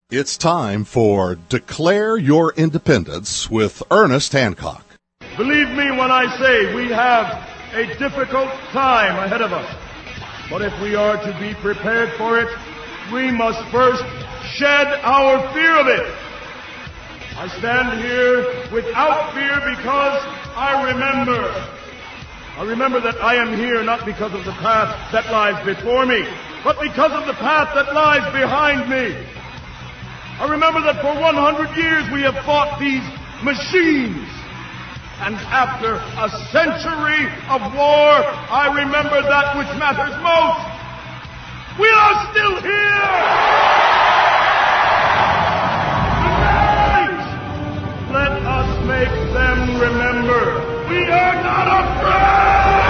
It's time for Declare Your Independence with Ernest Hancock. Believe me when I say we have a difficult time ahead of us. But if we are to be prepared for it, we must first shed our fear of it. I stand here without fear because I remember that I am here not because of the path that lies before me, but because of the path that lies behind me. I remember that for 100 years we have fought these machines. And after a century of war, I remember that which matters most. We are still here! Tonight, let us make them remember we are not afraid!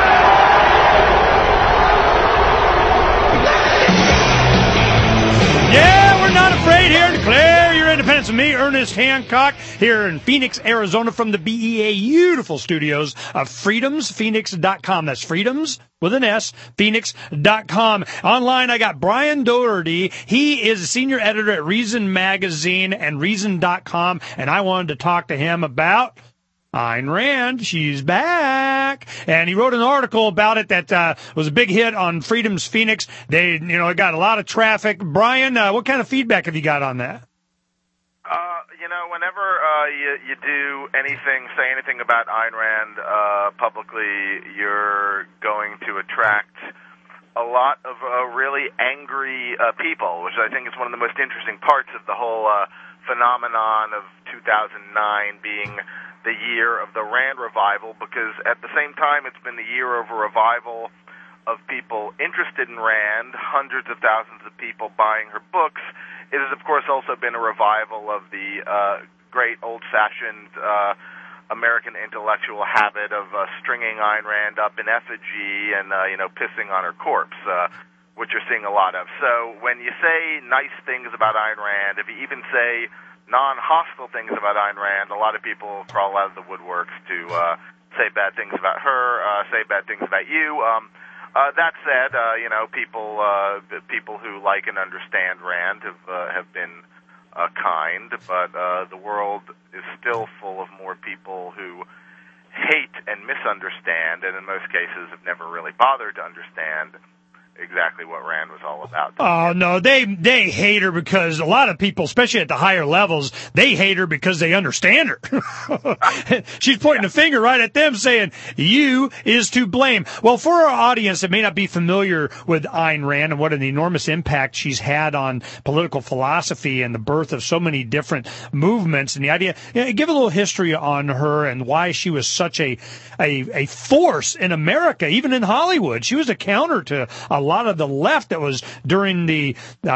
Yeah, we're not afraid here. Declare your independence with me, Ernest Hancock, here in Phoenix, Arizona, from the beautiful studios of freedomsphoenix.com. That's freedoms with an S, phoenix.com. Online, I got Brian Doherty. He is a senior editor at Reason Magazine and Reason.com, and I wanted to talk to him about Ayn Rand. She's back. And he wrote an article about it that was a big hit on Freedom's Phoenix. It got a lot of traffic. Brian, what kind of feedback have you got on that? Whenever you do anything, say anything about Ayn Rand publicly, you're going to attract a lot of really angry people, which I think is one of the most interesting parts of the whole phenomenon of 2009 being the year of the Rand revival, because at the same time it's been the year of a revival of people interested in Rand, hundreds of thousands of people buying her books. It has, of course, also been a revival of the great old-fashioned American intellectual habit of stringing Ayn Rand up in effigy and, pissing on her corpse, which you're seeing a lot of. So when you say nice things about Ayn Rand, if you even say non-hostile things about Ayn Rand, a lot of people crawl out of the woodworks to say bad things about her, say bad things about you. That said, people who like and understand Rand have been kind, but the world is still full of more people who hate and misunderstand, and in most cases have never really bothered to understand exactly what Rand was all about. Oh, no, they hate her because a lot of people, especially at the higher levels, they hate her because they understand her. She's pointing a finger right at them saying, you is to blame. Well, for our audience that may not be familiar with Ayn Rand and what an enormous impact she's had on political philosophy and the birth of so many different movements and the idea, give a little history on her and why she was such a force in America, even in Hollywood. She was a counter to a lot of the left that was during the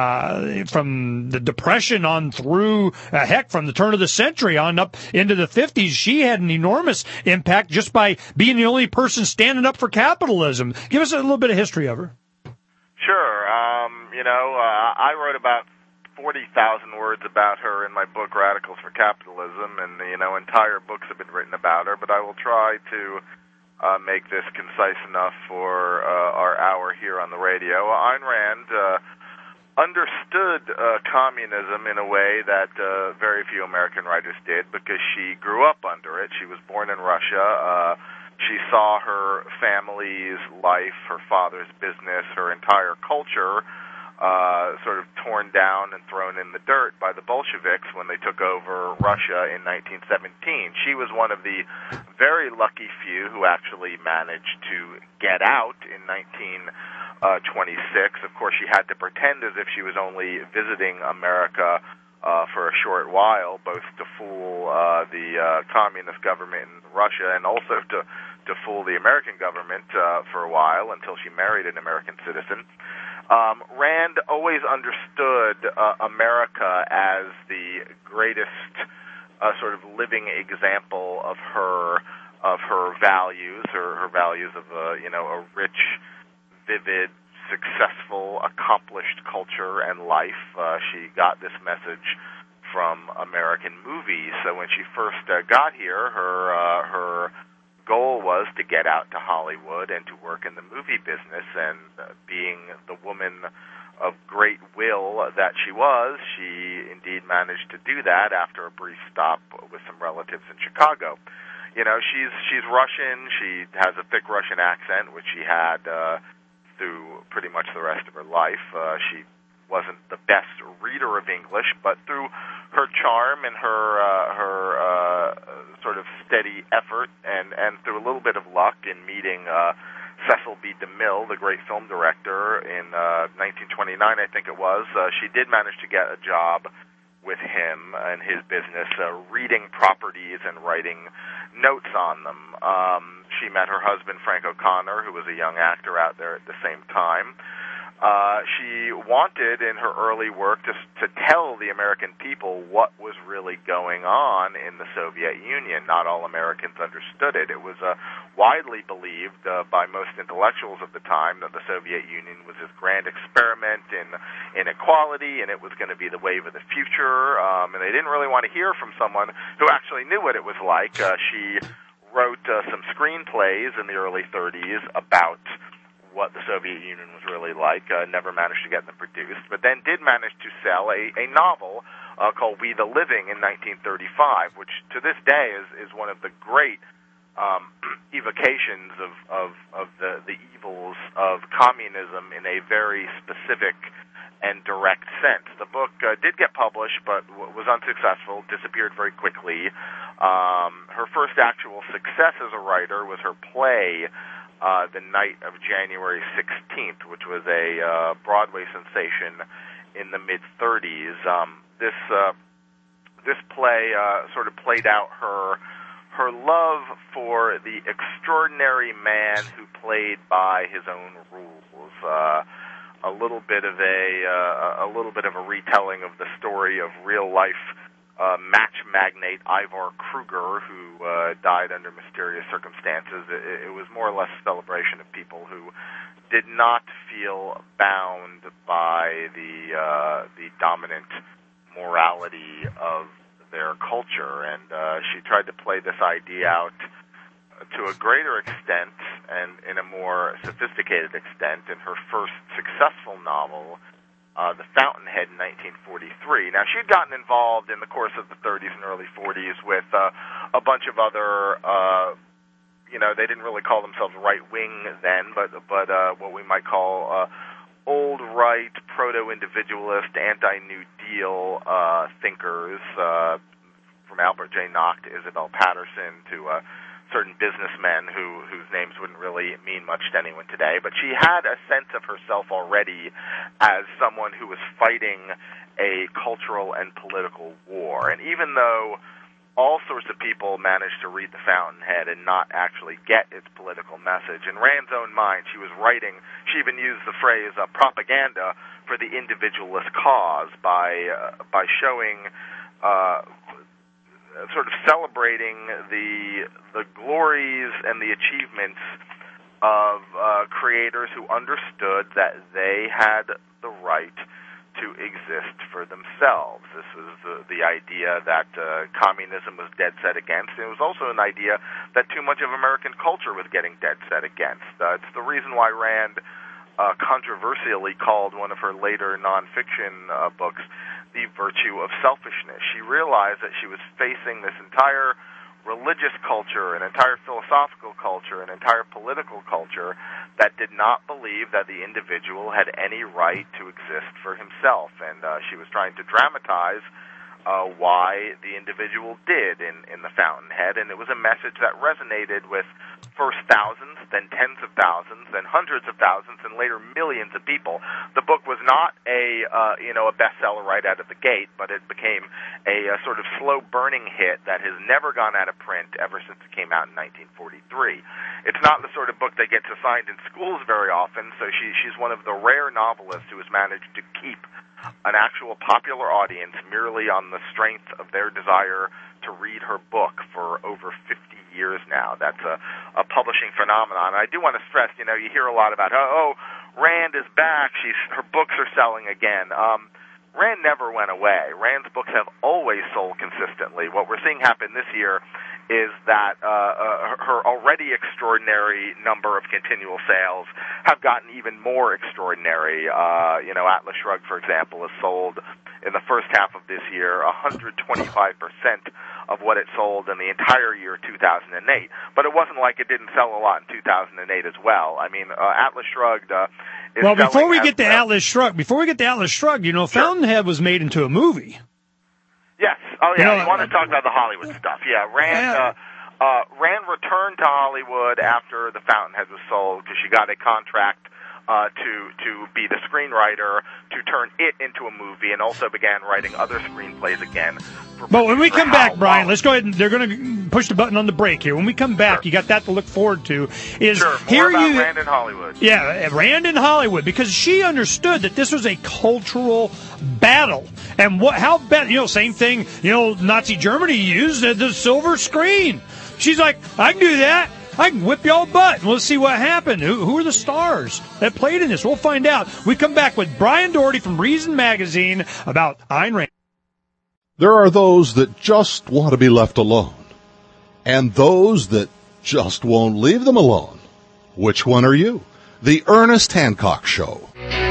from the Depression on through from the turn of the century on up into the 50s. She had an enormous impact just by being the only person standing up for capitalism. Give us a little bit of history of her. Sure. I wrote about 40,000 words about her in my book Radicals for Capitalism, and entire books have been written about her, but I will try to make this concise enough for our hour here on the radio. Ayn Rand understood communism in a way that very few American writers did, because she grew up under it. She was born in Russia. She saw her family's life, her father's business, her entire culture sort of torn down and thrown in the dirt by the Bolsheviks when they took over Russia in 1917. She was one of the very lucky few who actually managed to get out in 1926. Of course, she had to pretend as if she was only visiting America for a short while, both to fool the communist government in Russia and also to fool the American government for a while until she married an American citizen. Rand always understood America as the greatest sort of living example of her values, her values of a rich, vivid, successful, accomplished culture and life. She got this message from American movies. So when she first got here, her goal was to get out to Hollywood and to work in the movie business, and being the woman great will that she was, she indeed managed to do that after a brief stop with some relatives in Chicago. You know, she's Russian. She has a thick Russian accent, which she had through pretty much the rest of her life. She wasn't the best reader of English, but through her charm and her sort of steady effort and through a little bit of luck in meeting Cecil B. DeMille, the great film director, in 1929, I think it was, she did manage to get a job with him and his business, reading properties and writing notes on them. She met her husband, Frank O'Connor, who was a young actor out there at the same time. She wanted in her early work to tell the American people what was really going on in the Soviet Union. Not all Americans understood it. It was widely believed by most intellectuals of the time that the Soviet Union was this grand experiment in inequality, and it was going to be the wave of the future. And they didn't really want to hear from someone who actually knew what it was like. She wrote some screenplays in the early 30s about what the Soviet Union was really like, never managed to get them produced, but then did manage to sell a novel called We the Living in 1935, which to this day is one of the great evocations of the evils of communism in a very specific and direct sense. The book did get published, but was unsuccessful, disappeared very quickly. Her first actual success as a writer was her play, The Night of January 16th, which was a Broadway sensation in the mid-30s. This play sort of played out her love for the extraordinary man who played by his own rules. A little bit of a retelling of the story of real life match magnate Ivar Kruger, who died under mysterious circumstances. It was more or less a celebration of people who did not feel bound by the dominant morality of their culture, and she tried to play this idea out to a greater extent and in a more sophisticated extent in her first successful novel, The Fountainhead, in 1943. Now, she'd gotten involved in the course of the 30s and early 40s with a bunch of other, they didn't really call themselves right-wing then, but what we might call old right, proto-individualist, anti-New Deal thinkers, from Albert J. Nock to Isabel Patterson to certain businessmen whose names wouldn't really mean much to anyone today. But she had a sense of herself already as someone who was fighting a cultural and political war. And even though all sorts of people managed to read The Fountainhead and not actually get its political message, in Rand's own mind, she was writing, she even used the phrase propaganda for the individualist cause by showing sort of celebrating the glories and the achievements of creators who understood that they had the right to exist for themselves. This was the idea that communism was dead set against. It was also an idea that too much of American culture was getting dead set against. It's the reason why Rand controversially called one of her later nonfiction books The Virtue of Selfishness. She realized that she was facing this entire religious culture, an entire philosophical culture, an entire political culture that did not believe that the individual had any right to exist for himself. And she was trying to dramatize why the individual did in The Fountainhead, and it was a message that resonated with first thousands, then tens of thousands, then hundreds of thousands, and later millions of people. The book was not a bestseller right out of the gate, but it became a sort of slow-burning hit that has never gone out of print ever since it came out in 1943. It's not the sort of book that gets assigned in schools very often, so she's one of the rare novelists who has managed to keep an actual popular audience merely on the strength of their desire to read her book for over 50 years now. That's a publishing phenomenon. And I do want to stress, you hear a lot about, Rand is back. Her books are selling again. Rand never went away. Rand's books have always sold consistently. What we're seeing happen this year is that her already already extraordinary number of continual sales have gotten even more extraordinary. Atlas Shrugged, for example, has sold in the first half of this year 125% of what it sold in the entire year 2008. But it wasn't like it didn't sell a lot in 2008 as well. I mean, Atlas Shrugged is well, before we get to well. Atlas Shrugged, sure. Fountainhead was made into a movie. Yes. Oh, yeah. You want to talk about the Hollywood stuff? Yeah. Rand returned to Hollywood after The Fountainhead was sold because she got a contract to be the screenwriter to turn it into a movie, and also began writing other screenplays again. But when we come back, Brian, let's go ahead and they're going to push the button on the break here. When we come back, you got that to look forward to. More about Rand in Hollywood. Yeah, Rand in Hollywood, because she understood that this was a cultural battle. And same thing, Nazi Germany used the silver screen. She's like, I can do that. I can whip y'all butt, and we'll see what happened. Who are the stars that played in this? We'll find out. We come back with Brian Doherty from Reason Magazine about Ayn Rand. There are those that just want to be left alone, and those that just won't leave them alone. Which one are you? The Ernest Hancock Show.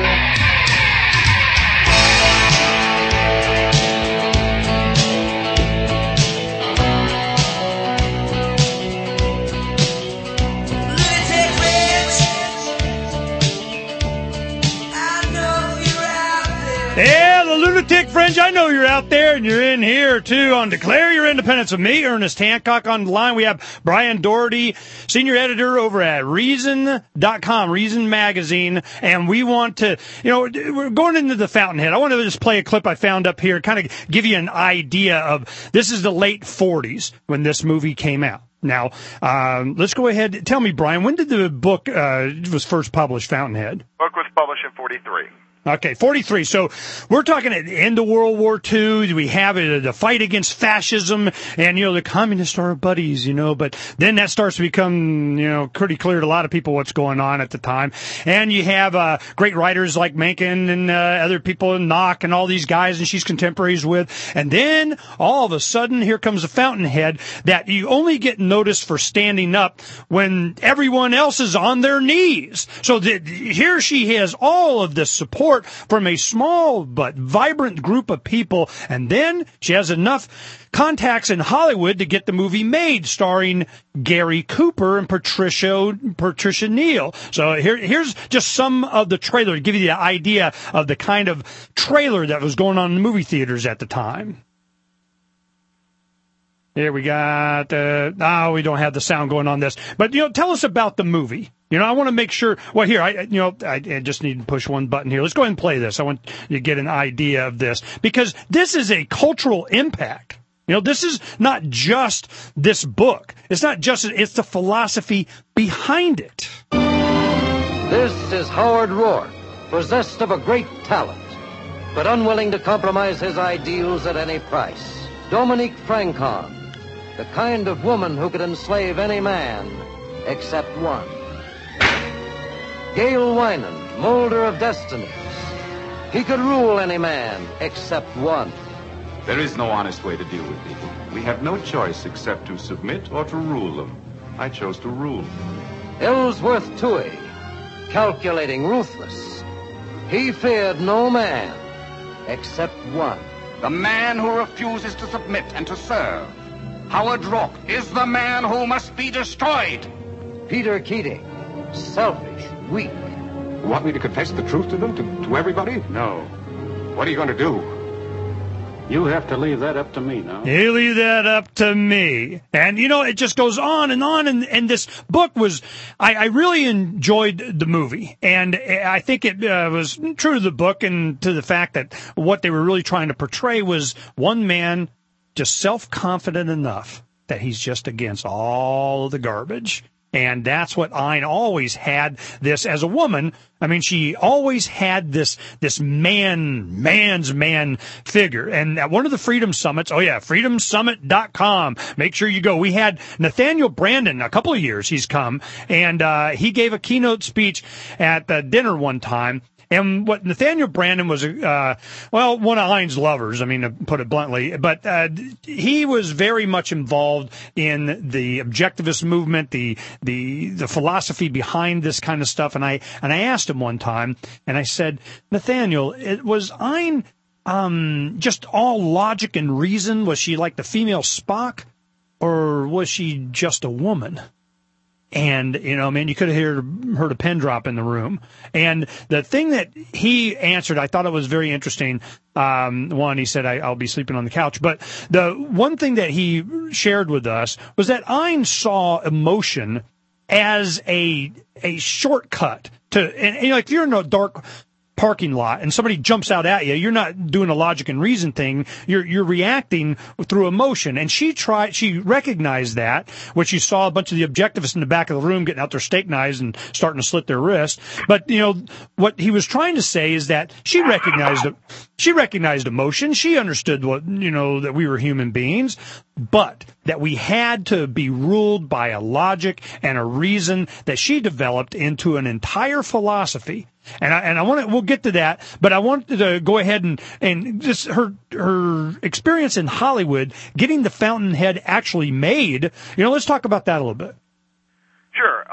Yeah, the lunatic fringe, I know you're out there, and you're in here, too, on Declare Your Independence with me, Ernest Hancock. On the line, we have Brian Doherty, senior editor over at Reason.com, Reason Magazine, and we want to, we're going into the Fountainhead. I want to just play a clip I found up here, kind of give you an idea of, this is the late 40s when this movie came out. Now, let's go ahead. Tell me, Brian, when did the book was first published, Fountainhead? The book was published in 43. Okay, 43. So we're talking at the end of World War II. We have the fight against fascism, and, the communists are our buddies, but then that starts to become, pretty clear to a lot of people what's going on at the time. And you have great writers like Mencken and other people, and Nock and all these guys, and she's contemporaries with. And then all of a sudden, here comes the Fountainhead that you only get noticed for standing up when everyone else is on their knees. So here she has all of this support from a small but vibrant group of people, and then she has enough contacts in Hollywood to get the movie made, starring Gary Cooper and Patricia Neal. So here's just some of the trailer to give you the idea of the kind of trailer that was going on in the movie theaters at the time. Here we got, we don't have the sound going on this, but, tell us about the movie. I want to make sure, well, here, I just need to push one button here. Let's go ahead and play this. I want you to get an idea of this, because this is a cultural impact. This is not just this book. It's the philosophy behind it. This is Howard Rourke, possessed of a great talent, but unwilling to compromise his ideals at any price. Dominique Francon, the kind of woman who could enslave any man except one. Gail Wynand, molder of destinies. He could rule any man except one. There is no honest way to deal with people. We have no choice except to submit or to rule them. I chose to rule. Ellsworth Toohey, calculating, ruthless. He feared no man except one. The man who refuses to submit and to serve. Howard Rourke is the man who must be destroyed. Peter Keating, selfish, weak. You want me to confess the truth to them, to everybody? No. What are you going to do? You have to leave that up to me now. You leave that up to me. And, it just goes on. And this book was, I really enjoyed the movie. And I think it was true to the book and to the fact that what they were really trying to portray was one man just self-confident enough that he's just against all of the garbage. And that's what Ayn always had this as a woman. I mean, she always had this man's man figure. And at one of the Freedom Summits, freedomsummit.com, make sure you go. We had Nathaniel Brandon, a couple of years he's come, and he gave a keynote speech at the dinner one time. And what Nathaniel Branden was, one of Hein's lovers, I mean, to put it bluntly, but he was very much involved in the objectivist movement, the philosophy behind this kind of stuff. And I asked him one time, and I said, Nathaniel, was Hein just all logic and reason? Was she like the female Spock, or was she just a woman? And, you could have heard a pin drop in the room. And the thing that he answered, I thought it was very interesting. One, he said, I'll be sleeping on the couch. But the one thing that he shared with us was that Ein saw emotion as a shortcut to, and like, if you're in a dark parking lot and somebody jumps out at you, you're not doing a logic and reason thing. You're reacting through emotion. And she recognized that when she saw a bunch of the objectivists in the back of the room getting out their steak knives and starting to slit their wrists. But, what he was trying to say is that she recognized emotion. She understood that we were human beings, but that we had to be ruled by a logic and a reason that she developed into an entire philosophy. And we'll get to that, but I wanted to go ahead and just her experience in Hollywood, getting The Fountainhead actually made. Let's talk about that a little bit. Sure.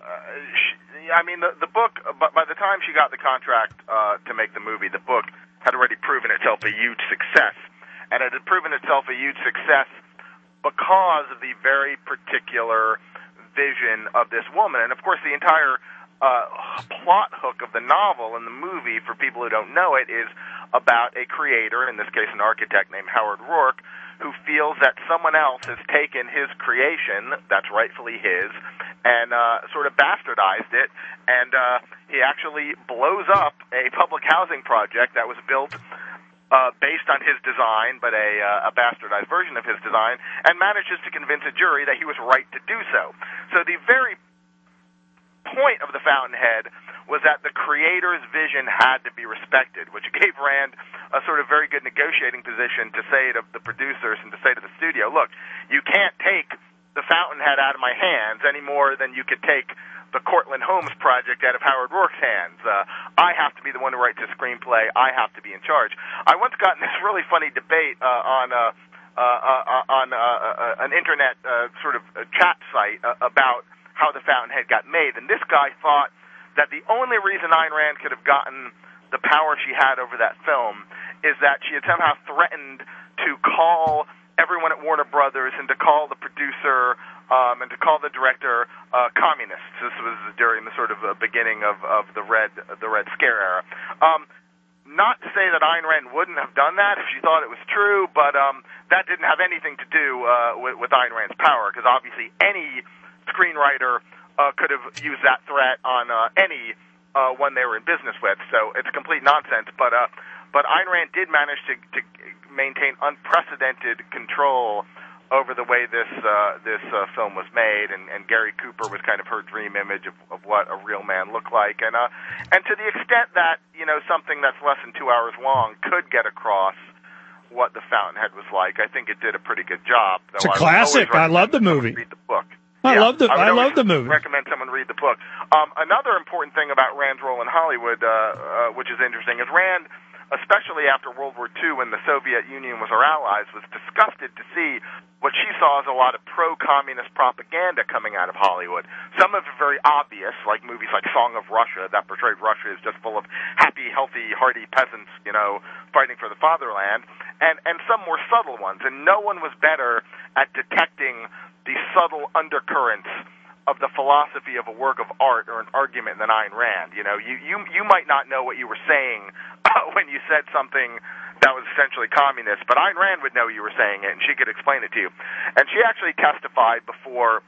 The book, by the time she got the contract to make the movie, the book had already proven itself a huge success. And it had proven itself a huge success because of the very particular vision of this woman. And, of course, the entire plot hook of the novel and the movie, for people who don't know it, is about a creator, in this case an architect named Howard Rourke, who feels that someone else has taken his creation, that's rightfully his, and sort of bastardized it, and he actually blows up a public housing project that was built based on his design, but a bastardized version of his design, and manages to convince a jury that he was right to do so. So the very point of The Fountainhead was that the creator's vision had to be respected, which gave Rand a sort of very good negotiating position to say to the producers and to say to the studio, look, you can't take The Fountainhead out of my hands any more than you could take the Cortlandt Homes project out of Howard Rourke's hands. I have to be the one who writes the screenplay. I have to be in charge. I once got in this really funny debate on an internet sort of chat site about how The Fountainhead got made, and this guy thought that the only reason Ayn Rand could have gotten the power she had over that film is that she had somehow threatened to call everyone at Warner Brothers and to call the producer and to call the director communists. This was during the sort of beginning of the Red Scare era. Not to say that Ayn Rand wouldn't have done that if she thought it was true, but that didn't have anything to do with Ayn Rand's power, because obviously any screenwriter could have used that threat on any one they were in business with. So it's complete nonsense. But Ayn Rand did manage to maintain unprecedented control over the way this film was made, and Gary Cooper was kind of her dream image of what a real man looked like. And to the extent that something that's less than 2 hours long could get across what The Fountainhead was like, I think it did a pretty good job. It's a classic. I love the movie. Read the book. I love the movie. Recommend someone read the book. Another important thing about Rand's role in Hollywood, which is interesting, is Rand, especially after World War II, when the Soviet Union was our allies, was disgusted to see what she saw as a lot of pro-communist propaganda coming out of Hollywood. Some of it very obvious, like movies like Song of Russia, that portrayed Russia as just full of happy, healthy, hardy peasants, fighting for the fatherland, and some more subtle ones. And no one was better at detecting the subtle undercurrents of the philosophy of a work of art or an argument than Ayn Rand. You might not know what you were saying when you said something that was essentially communist, but Ayn Rand would know you were saying it, and she could explain it to you. And she actually testified before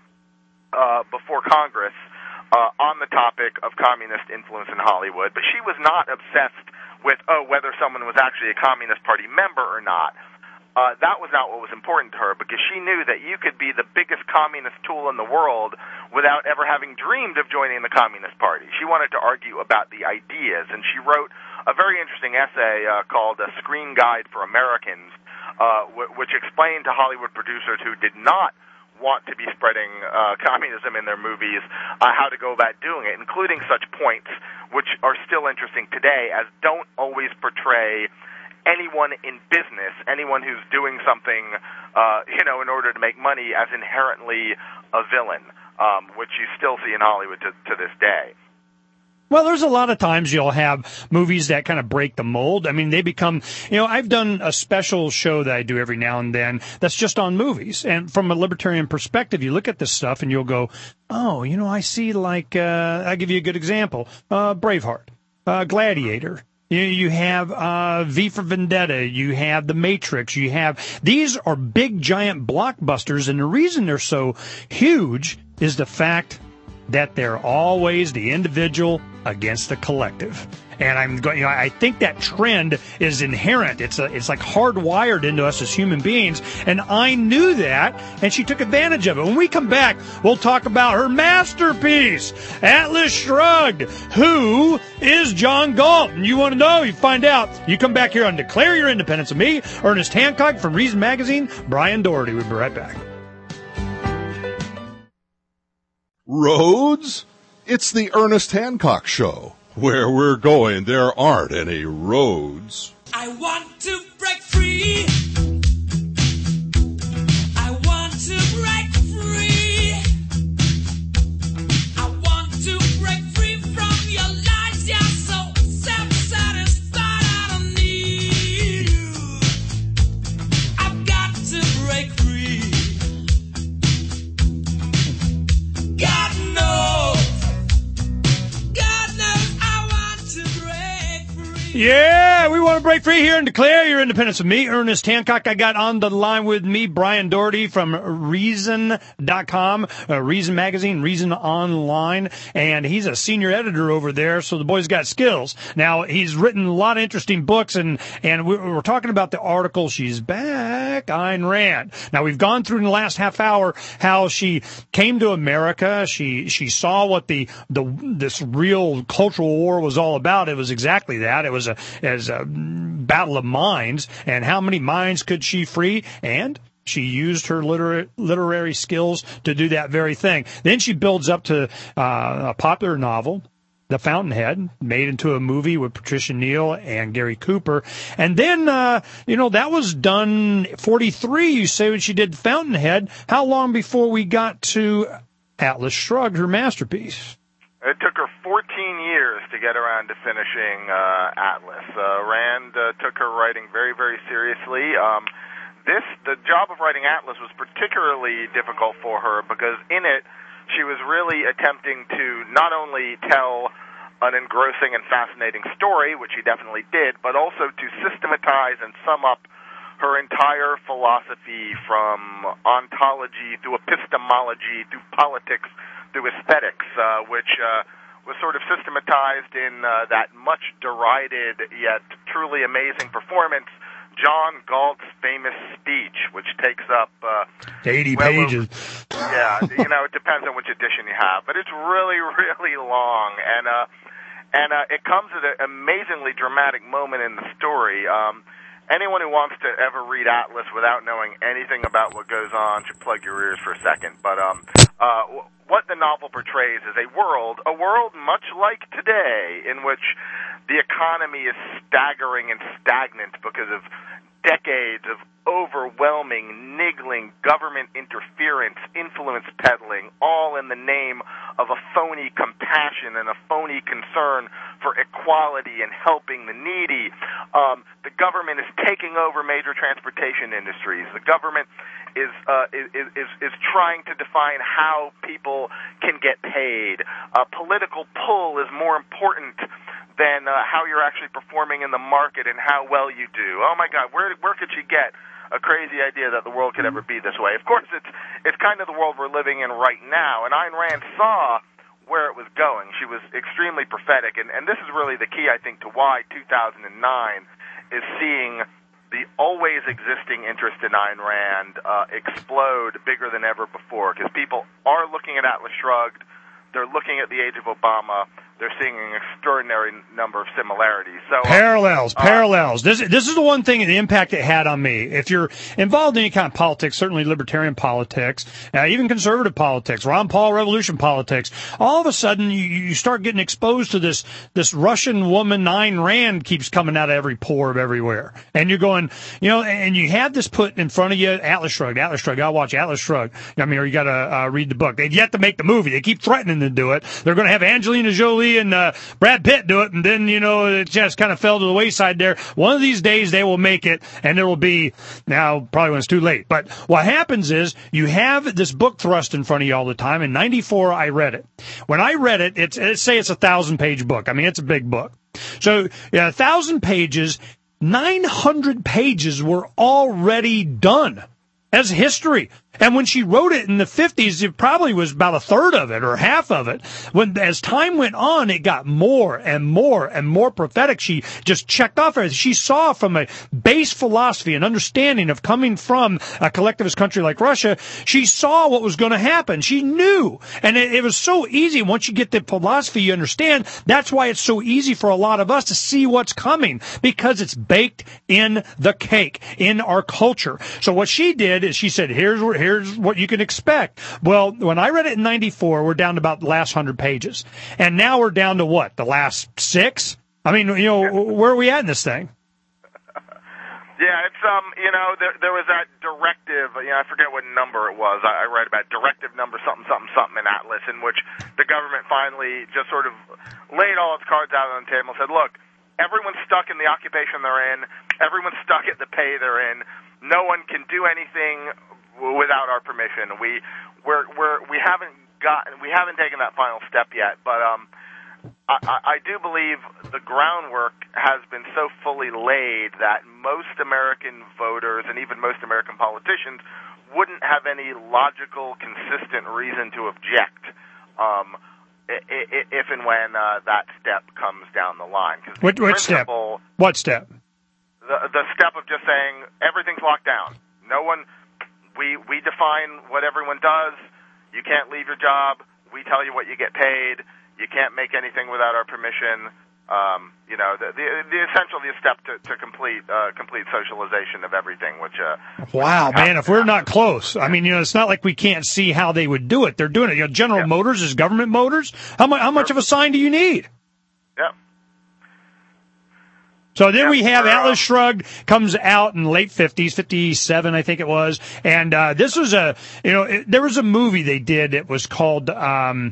Congress on the topic of communist influence in Hollywood, but she was not obsessed with whether someone was actually a Communist Party member or not. That was not what was important to her, because she knew that you could be the biggest communist tool in the world without ever having dreamed of joining the Communist Party. She wanted to argue about the ideas, and she wrote a very interesting essay called A Screen Guide for Americans, which explained to Hollywood producers who did not want to be spreading communism in their movies, how to go about doing it, including such points which are still interesting today as don't always portray anyone in business, anyone who's doing something, in order to make money, as inherently a villain, which you still see in Hollywood to this day. Well, there's a lot of times you'll have movies that kind of break the mold. I mean, they become, I've done a special show that I do every now and then that's just on movies. And from a libertarian perspective, you look at this stuff and you'll go, oh, I see, like, I'll give you a good example. Braveheart, Gladiator. You have V for Vendetta, you have The Matrix, these are big, giant blockbusters, and the reason they're so huge is the fact that they're always the individual against the collective. And I think that trend is inherent. It's like hardwired into us as human beings. And I knew that, and she took advantage of it. When we come back, we'll talk about her masterpiece, Atlas Shrugged. Who is John Galt? And you want to know? You find out. You come back here on Declare Your Independence. Of me, Ernest Hancock from Reason Magazine, Brian Doherty. We'll be right back. Roads? It's the Ernest Hancock Show. Where we're going, there aren't any roads. I want to break free. I want to break free. I want to break free from your lies. You're so self-satisfied. I don't need you. I've got to break free. God knows. Yeah, we want to break free here and declare your independence. With me, Ernest Hancock. I got on the line with me Brian Doherty from Reason.com, Reason Magazine, Reason Online, and he's a senior editor over there, so the boy's got skills. Now, he's written a lot of interesting books, and we're talking about the article, She's Back, Ayn Rand. Now, we've gone through in the last half hour how she came to America. She saw what this real cultural war was all about. It was exactly that. It was a battle of minds, and how many minds could she free? And she used her literary skills to do that very thing. Then she builds up to a popular novel, The Fountainhead, made into a movie with Patricia Neal and Gary Cooper. And then, that was done 43, you say, when she did Fountainhead. How long before we got to Atlas Shrugged, her masterpiece? It took her 14 years to get around to finishing Atlas. Rand took her writing very, very seriously. The job of writing Atlas was particularly difficult for her because in it she was really attempting to not only tell an engrossing and fascinating story, which she definitely did, but also to systematize and sum up her entire philosophy from ontology through epistemology through politics through aesthetics, which was sort of systematized in that much derided yet truly amazing performance, John Galt's famous speech, which takes up 80 pages. It depends on which edition you have, but it's really, really long, and it comes at an amazingly dramatic moment in the story. Anyone who wants to ever read Atlas without knowing anything about what goes on should plug your ears for a second. But what the novel portrays is a world much like today, in which the economy is staggering and stagnant because of decades of overwhelming, niggling government interference, influence peddling, all in the name of a phony compassion and a phony concern for equality and helping the needy. The government is taking over major transportation industries. The government is trying to define how people can get paid. Political pull is more important than how you're actually performing in the market and how well you do. Oh my God, where could she get a crazy idea that the world could ever be this way? Of course, it's kind of the world we're living in right now, and Ayn Rand saw where it was going. She was extremely prophetic, and this is really the key, I think, to why 2009 is seeing the always existing interest in Ayn Rand explode bigger than ever before, because people are looking at Atlas Shrugged, they're looking at The Age of Obama, they're seeing an extraordinary number of similarities. So Parallels. This is the one thing, the impact it had on me. If you're involved in any kind of politics, certainly libertarian politics, even conservative politics, Ron Paul revolution politics, all of a sudden you start getting exposed to this Russian woman, Ayn Rand, keeps coming out of every pore of everywhere. And you're going, and you have this put in front of you, Atlas Shrugged. I'll watch Atlas Shrugged. I mean, or you got to read the book. They've yet to make the movie. They keep threatening to do it. They're going to have Angelina Jolie and Brad Pitt do it, and then, it just kind of fell to the wayside there. One of these days they will make it, and it will be, now, probably when it's too late. But what happens is, you have this book thrust in front of you all the time. In 94, I read it. When I read it, let's say it's a 1,000-page book. I mean, it's a big book. So, 1,000 pages, 900 pages were already done as history. And when she wrote it in the 50s, it probably was about a third of it or half of it. As time went on, it got more and more and more prophetic. She just checked off everything. She saw from a base philosophy and understanding of coming from a collectivist country like Russia, she saw what was going to happen. She knew. And it was so easy. Once you get the philosophy, you understand. That's why it's so easy for a lot of us to see what's coming, because it's baked in the cake, in our culture. So what she did is she said, here's what you can expect. Well, when I read it in 94, we're down to about the last 100 pages. And now we're down to what? The last 6? I mean, where are we at in this thing? Yeah, it's, there was that directive, I forget what number it was. I read about directive number something in Atlas, in which the government finally just sort of laid all its cards out on the table and said, look, everyone's stuck in the occupation they're in. Everyone's stuck at the pay they're in. No one can do anything without our permission. We haven't taken that final step yet, but I do believe the groundwork has been so fully laid that most American voters and even most American politicians wouldn't have any logical, consistent reason to object if and when that step comes down the line. Which step? What step? The step of just saying everything's locked down. No one. We define what everyone does. You can't leave your job. We tell you what you get paid. You can't make anything without our permission. The essential step to complete socialization of everything. Which wow, man! If we're not close, I mean, it's not like we can't see how they would do it. They're doing it. General Motors is government motors. How much of a sign do you need? Yeah. So then we have Atlas Shrugged comes out in late 50s, 57, I think it was. And this was there was a movie they did. It was called, what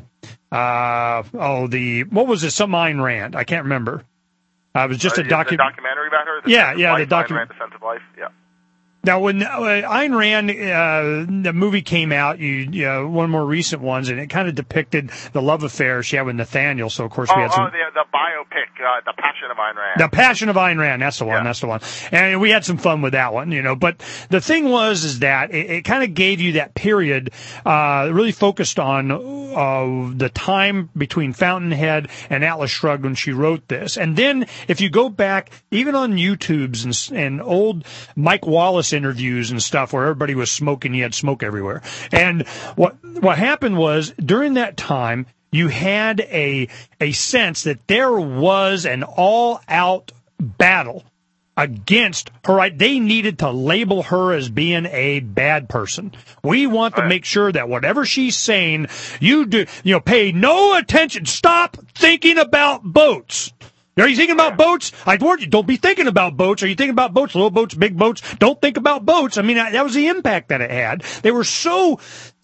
was it? Some Ayn Rand. I can't remember. It was just a documentary about her? The documentary. The Sense of Life, yeah. Now, when Ayn Rand, the movie came out, one of the more recent ones, and it kind of depicted the love affair she had with Nathaniel. So, of course, we had some... the biopic, The Passion of Ayn Rand. The Passion of Ayn Rand, that's the one, that's the one. And we had some fun with that one, But the thing is that it kind of gave you that period, really focused on the time between Fountainhead and Atlas Shrugged when she wrote this. And then, if you go back, even on YouTubes and old Mike Wallace interviews and stuff where everybody was smoking, you had smoke everywhere. And what happened was, during that time, you had a sense that there was an all-out battle against her. They needed to label her as being a bad person. We want to make sure that whatever she's saying, pay no attention. Stop thinking about boats. Are you thinking about boats? I warned you, don't be thinking about boats. Are you thinking about boats, little boats, big boats? Don't think about boats. I mean, that was the impact that it had. They were so,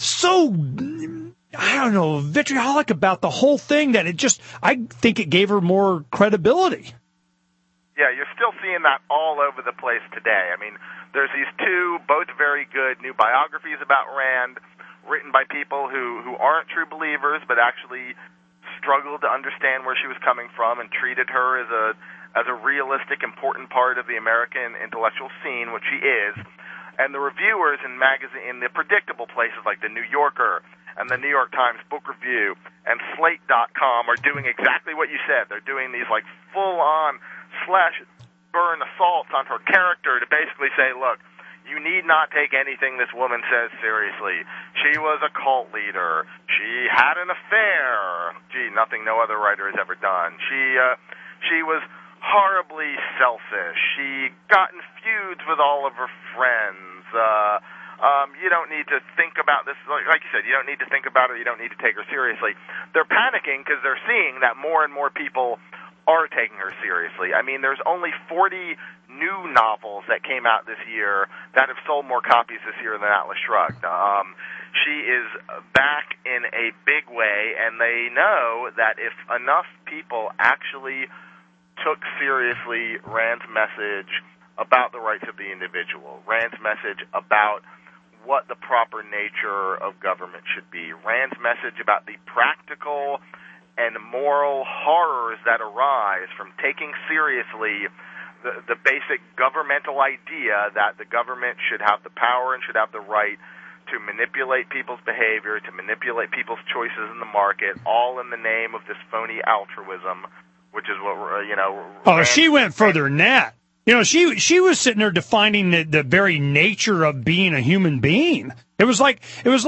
I don't know, vitriolic about the whole thing that I think it gave her more credibility. Yeah, you're still seeing that all over the place today. I mean, there's these two, both very good new biographies about Rand, written by people who aren't true believers, but actually struggled to understand where she was coming from and treated her as a realistic, important part of the American intellectual scene, which she is. And the reviewers in the predictable places like the New Yorker and the New York Times Book Review and Slate.com are doing exactly what you said. They're doing these like full-on slash-burn assaults on her character to basically say, look, you need not take anything this woman says seriously. She was a cult leader. She had an affair. Gee, nothing no other writer has ever done. She was horribly selfish. She got in feuds with all of her friends. You don't need to think about this. Like you said, you don't need to think about it. You don't need to take her seriously. They're panicking because they're seeing that more and more people are taking her seriously. I mean, there's only 40 new novels that came out this year that have sold more copies this year than Atlas Shrugged. She is back in a big way, and they know that if enough people actually took seriously Rand's message about the rights of the individual, Rand's message about what the proper nature of government should be, Rand's message about the practical and moral horrors that arise from taking seriously the basic governmental idea that the government should have the power and should have the right to manipulate people's behavior, to manipulate people's choices in the market, all in the name of this phony altruism, which is what, Oh, she went further than that. She was sitting there defining the very nature of being a human being. It was like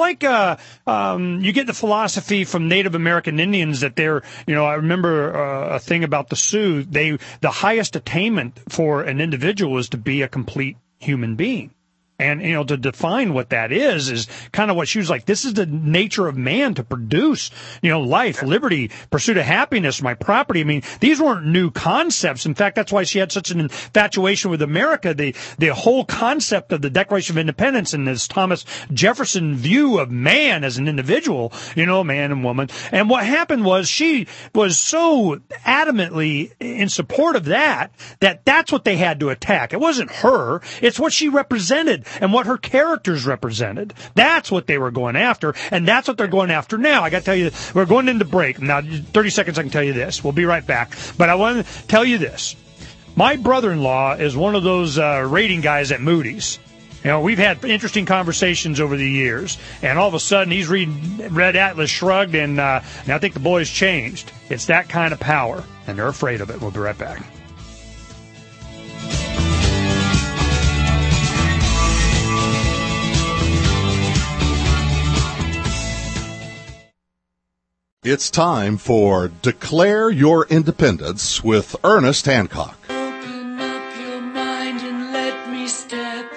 you get the philosophy from Native American Indians that they're, I remember a thing about the Sioux. The highest attainment for an individual is to be a complete human being. And, to define what that is kind of what she was like. This is the nature of man, to produce, life, liberty, pursuit of happiness, my property. I mean, these weren't new concepts. In fact, that's why she had such an infatuation with America. The whole concept of the Declaration of Independence and this Thomas Jefferson view of man as an individual, man and woman. And what happened was she was so adamantly in support of that's what they had to attack. It wasn't her. It's what she represented and what her characters represented. That's what they were going after, and that's what they're going after now. I got to tell you, we're going into break. Now, 30 seconds I can tell you this. We'll be right back. But I want to tell you this. My brother-in-law is one of those rating guys at Moody's. We've had interesting conversations over the years, and all of a sudden he's read Atlas Shrugged, and I think the boy's changed. It's that kind of power, and they're afraid of it. We'll be right back. It's time for Declare Your Independence with Ernest Hancock. Open up your mind and let me step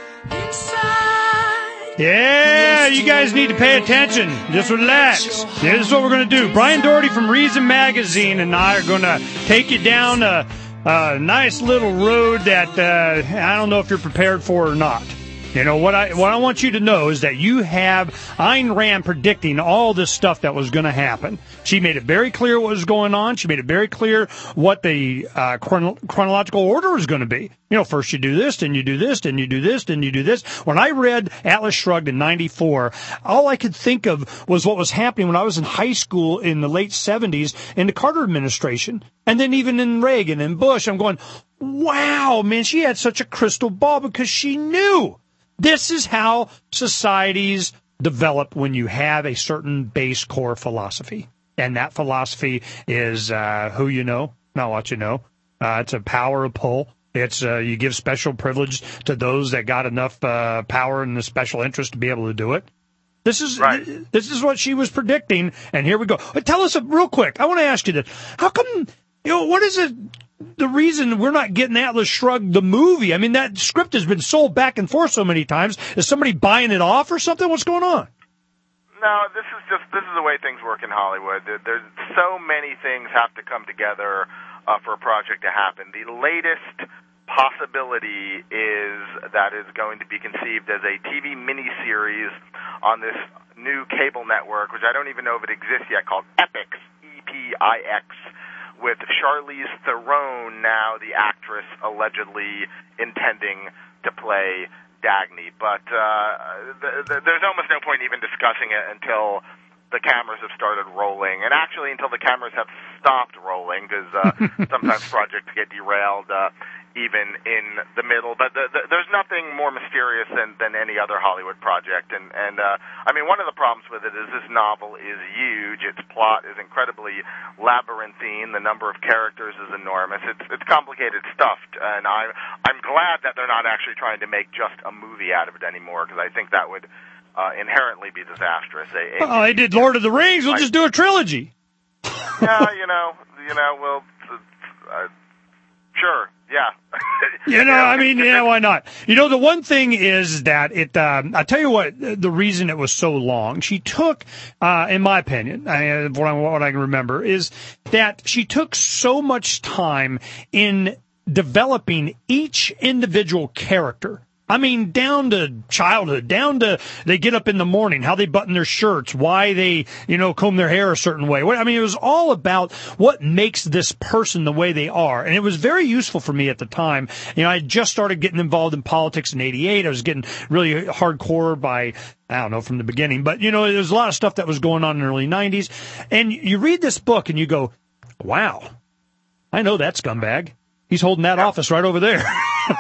inside. Yeah, you guys need to pay attention. Just relax. Yeah, this is what we're going to do. Brian Doherty from Reason Magazine and I are going to take you down a nice little road that I don't know if you're prepared for or not. What I want you to know is that you have Ayn Rand predicting all this stuff that was going to happen. She made it very clear what was going on. She made it very clear what the chronological order was going to be. First you do this, then you do this, then you do this, then you do this. When I read Atlas Shrugged in 94, all I could think of was what was happening when I was in high school in the late 70s in the Carter administration, and then even in Reagan and Bush. I'm going, wow, man, she had such a crystal ball because she knew. This is how societies develop when you have a certain base core philosophy. And that philosophy is who you know, not what you know. It's a power of pull. It's you give special privilege to those that got enough power and the special interest to be able to do it. This is right. This is what she was predicting, and here we go. But tell us real quick. I want to ask you this: how come? What is it? The reason we're not getting Atlas Shrugged the movie? I mean, that script has been sold back and forth so many times. Is somebody buying it off or something? What's going on? No, this is the way things work in Hollywood. There's so many things have to come together for a project to happen. The latest possibility is that it's going to be conceived as a TV miniseries on this new cable network, which I don't even know if it exists yet, called Epix, E-P-I-X, with Charlize Theron, now the actress allegedly intending to play Dagny. But there's almost no point even discussing it until the cameras have started rolling, and actually until the cameras have stopped rolling, because sometimes projects get derailed even in the middle. But there's nothing more mysterious than any other Hollywood project. And I mean, one of the problems with it is this novel is huge. Its plot is incredibly labyrinthine. The number of characters is enormous. It's complicated stuff. And I'm glad that they're not actually trying to make just a movie out of it anymore, because I think that would inherently be disastrous. Oh, they did Lord of the Rings. We'll just do a trilogy. Yeah, we'll sure, yeah. Why not? The one thing is that I'll tell you what, the reason it was so long, she took, in my opinion, what I can remember, is that she took so much time in developing each individual character. I mean, down to childhood, down to they get up in the morning, how they button their shirts, why they, comb their hair a certain way. I mean, it was all about what makes this person the way they are. And it was very useful for me at the time. I just started getting involved in politics in '88. I was getting really hardcore by, I don't know, from the beginning. But, there was a lot of stuff that was going on in the early '90s. And you read this book and you go, wow, I know that scumbag. He's holding that office right over there.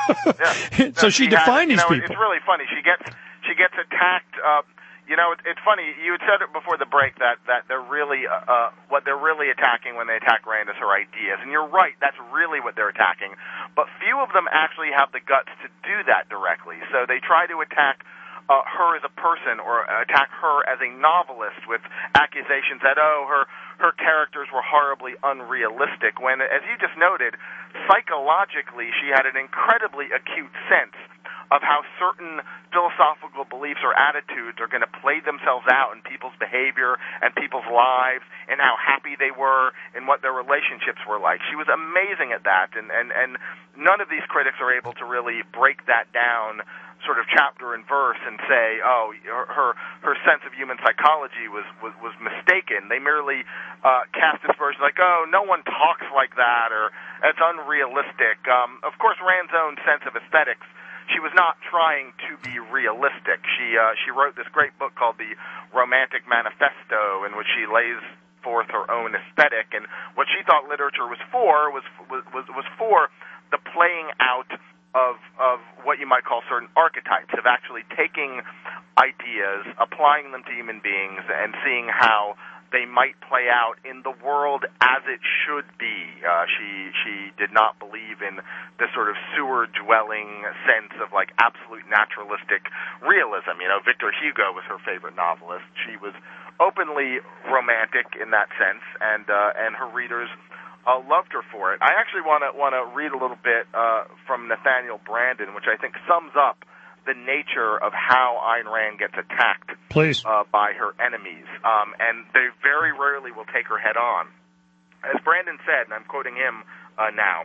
Yeah. So she defined these people. It's really funny. She gets attacked. It's funny. You had said it before the break that they're really what they're really attacking when they attack Rand is her ideas, and you're right. That's really what they're attacking. But few of them actually have the guts to do that directly. So they try to attack her as a person or attack her as a novelist with accusations that her characters were horribly unrealistic, when, as you just noted, psychologically she had an incredibly acute sense of how certain philosophical beliefs or attitudes are going to play themselves out in people's behavior and people's lives, and how happy they were and what their relationships were like. She was amazing at that, and none of these critics are able to really break that down sort of chapter and verse and say, her sense of human psychology was mistaken. They merely cast this version like, no one talks like that, or it's unrealistic. Of course, Rand's own sense of aesthetics, she was not trying to be realistic. She wrote this great book called The Romantic Manifesto, in which she lays forth her own aesthetic, and what she thought literature was for was for the playing out of what you might call certain archetypes, of actually taking ideas, applying them to human beings, and seeing how they might play out in the world as it should be. She did not believe in this sort of sewer-dwelling sense of like absolute naturalistic realism. Victor Hugo was her favorite novelist. She was openly romantic in that sense, and her readers loved her for it. I actually want to read a little bit from Nathaniel Branden, which I think sums up the nature of how Ayn Rand gets attacked by her enemies, and they very rarely will take her head on. As Branden said, and I'm quoting him now,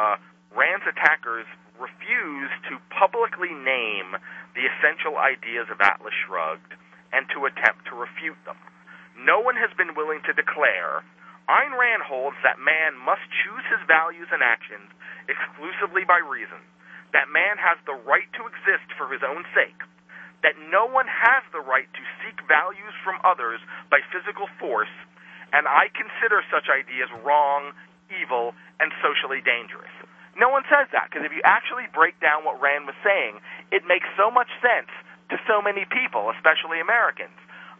Rand's attackers refuse to publicly name the essential ideas of Atlas Shrugged and to attempt to refute them. No one has been willing to declare, Ayn Rand holds that man must choose his values and actions exclusively by reason, that man has the right to exist for his own sake, that no one has the right to seek values from others by physical force, and I consider such ideas wrong, evil, and socially dangerous. No one says that, because if you actually break down what Rand was saying, it makes so much sense to so many people, especially Americans.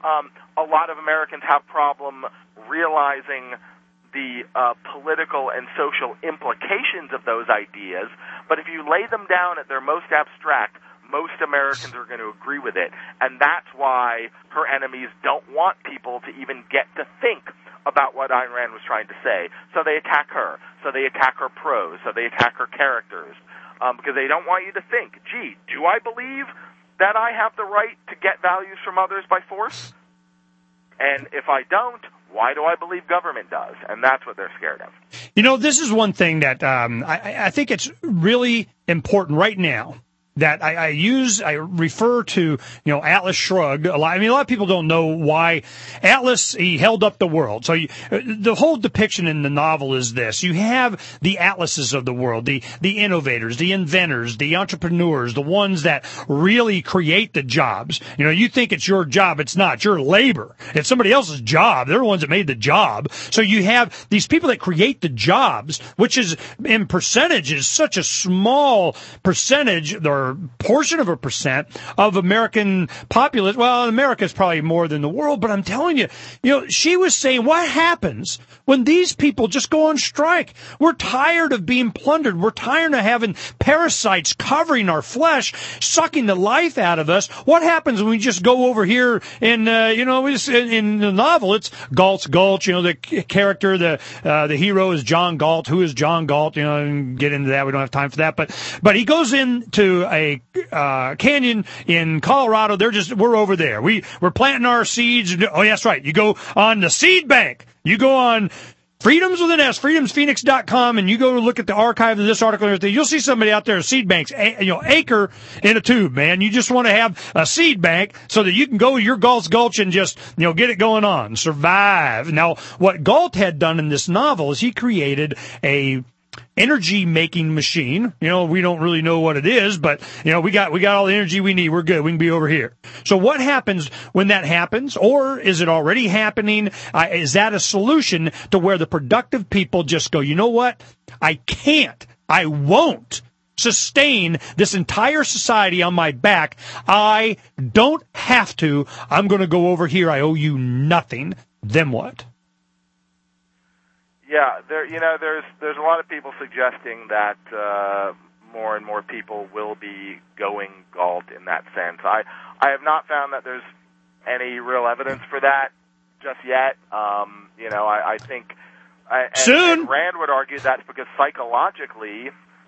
A lot of Americans have problem realizing the political and social implications of those ideas, but if you lay them down at their most abstract, most Americans are going to agree with it, and that's why her enemies don't want people to even get to think about what Ayn Rand was trying to say. So they attack her. So they attack her prose. So they attack her characters, because they don't want you to think, gee, do I believe that I have the right to get values from others by force? And if I don't, why do I believe government does? And that's what they're scared of. This is one thing that I think it's really important right now that I refer to, Atlas Shrugged a lot. I mean, a lot of people don't know why Atlas, he held up the world. So the whole depiction in the novel is this. You have the Atlases of the world, the innovators, the inventors, the entrepreneurs, the ones that really create the jobs. You think it's your job. It's not. It's your labor. It's somebody else's job. They're the ones that made the job. So you have these people that create the jobs, which is, in percentage, is such a small percentage, or or portion of a percent of American populace. Well, America's probably more than the world, but I'm telling you, she was saying, what happens when these people just go on strike? We're tired of being plundered. We're tired of having parasites covering our flesh, sucking the life out of us. What happens when we just go over here and, in the novel, it's Galt's Gulch, the character, the hero is John Galt. Who is John Galt? And get into that. We don't have time for that. But he goes into a canyon in Colorado. We're over there. We're planting our seeds. Oh, that's right. You go on the seed bank. You go on Freedoms with an S, freedomsphoenix.com, and you go look at the archive of this article and everything. You'll see somebody out there, seed banks, acre in a tube, man. You just want to have a seed bank so that you can go to your Galt's Gulch and just, get it going on, survive. Now, what Galt had done in this novel is he created a energy making machine. We don't really know what it is, but we got all the energy we need. We're good. We can be over here. So what happens when that happens, or is it already happening? Is that a solution to where the productive people just go, you know what? I won't sustain this entire society on my back. I don't have to. I'm going to go over here. I owe you nothing. Then what? Yeah, there's a lot of people suggesting that more and more people will be going Galt in that sense. I have not found that there's any real evidence for that just yet. I think soon. And Rand would argue that's because psychologically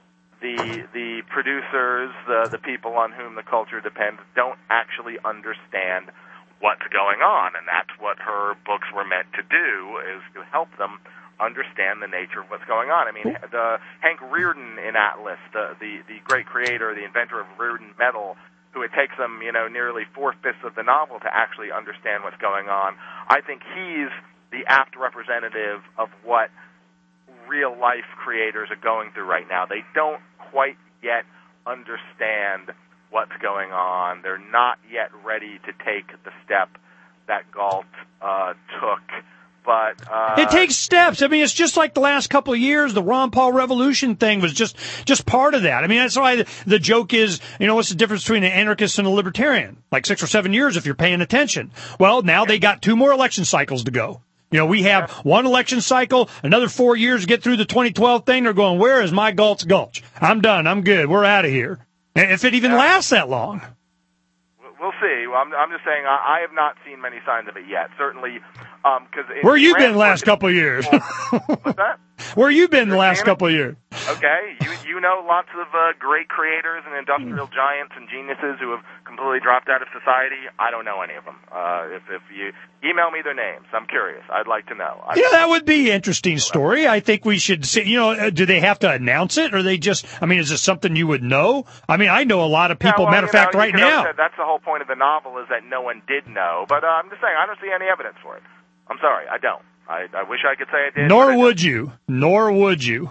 the producers, the people on whom the culture depends, don't actually understand what's going on, and that's what her books were meant to do, is to help them understand the nature of what's going on. I mean, Hank Rearden in Atlas, the great creator, the inventor of Rearden Metal, who it takes them, nearly 4/5 of the novel to actually understand what's going on. I think he's the apt representative of what real life creators are going through right now. They don't quite yet understand what's going on. They're not yet ready to take the step that Galt took. But it takes steps. I mean, it's just like the last couple of years, the Ron Paul Revolution thing was just part of that. I mean, that's why the joke is, what's the difference between an anarchist and a libertarian? Like 6 or 7 years if you're paying attention. Well, now they got 2 more election cycles to go. We have 1 election cycle, another 4 years to get through the 2012 thing. They're going, where is my Galt's Gulch? I'm done. I'm good. We're out of here. If it even lasts that long. We'll see. I'm just saying I have not seen many signs of it yet. Certainly, because where you been the last couple of years? What's that? Where you been the last couple of years? Okay, you know lots of great creators and industrial giants and geniuses who have completely dropped out of society. I don't know any of them. If you email me their names, I'm curious. I'd like to know. That would be an interesting story. I think we should see, do they have to announce it, or they just, is it something you would know? I know a lot of people, matter of fact, right now. That's the whole point of the novel, is that no one did know. But I'm just saying, I don't see any evidence for it. I'm sorry, I don't. I wish I could say I did. Nor would you. You're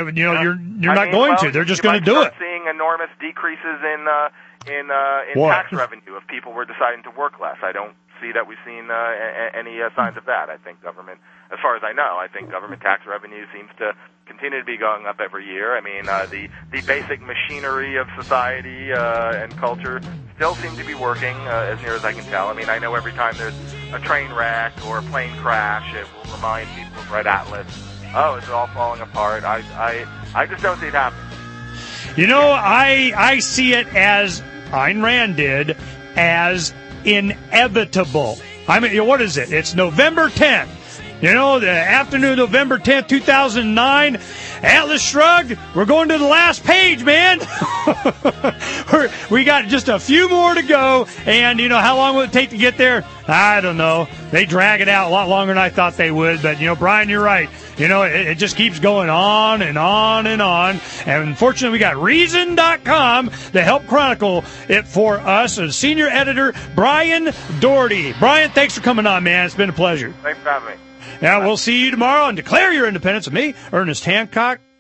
not going to. They're just going to do it. Seeing enormous decreases in tax revenue if people were deciding to work less. I don't see that we've seen any signs of that. I think government, as far as I know, government tax revenue seems to continue to be going up every year. The basic machinery of society and culture still seem to be working, as near as I can tell. I know every time there's a train wreck or a plane crash, it will remind people of Red Atlas, it's all falling apart. I just don't see it happening. I see it as Ayn Rand did, as inevitable. What is it? It's November 10th. The afternoon of November 10th, 2009, Atlas Shrugged, we're going to the last page, man. We got just a few more to go, and how long will it take to get there? I don't know. They drag it out a lot longer than I thought they would, but, Brian, you're right. It just keeps going on and on and on. And unfortunately, we got Reason.com to help chronicle it for us. And senior editor, Brian Doherty. Brian, thanks for coming on, man. It's been a pleasure. Thanks for having me. Now, we'll see you tomorrow, and declare your independence of me, Ernest Hancock.